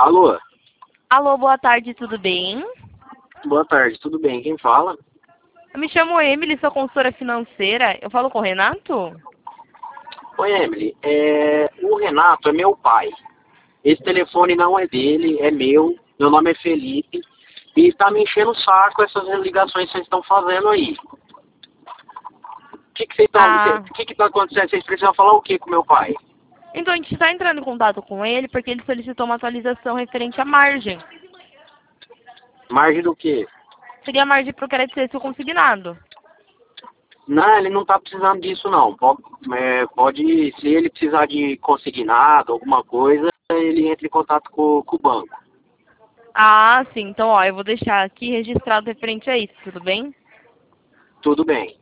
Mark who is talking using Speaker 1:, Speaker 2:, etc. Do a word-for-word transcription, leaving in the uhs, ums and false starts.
Speaker 1: Alô?
Speaker 2: Alô, boa tarde, tudo bem?
Speaker 1: Boa tarde, tudo bem? Quem fala?
Speaker 2: Eu me chamo Emily, sou consultora financeira. Eu falo com o Renato?
Speaker 1: Oi, Emily. É, o Renato é meu pai. Esse telefone não é dele, é meu. Meu nome é Felipe. E está me enchendo o saco essas ligações que vocês estão fazendo aí. O que que vocês estão...
Speaker 2: Ah,
Speaker 1: O que que tá acontecendo? Vocês precisam falar o que com meu pai?
Speaker 2: então a gente está entrando em contato com ele porque ele solicitou uma atualização referente à margem.
Speaker 1: Margem do quê?
Speaker 2: Seria a margem para o crédito ser consignado.
Speaker 1: Não, ele não está precisando disso, não. Pode, é, pode, se ele precisar de consignado, alguma coisa, ele entra em contato com, com o banco.
Speaker 2: Ah, sim. Então, ó, eu vou deixar aqui registrado referente a isso, tudo bem?
Speaker 1: Tudo bem.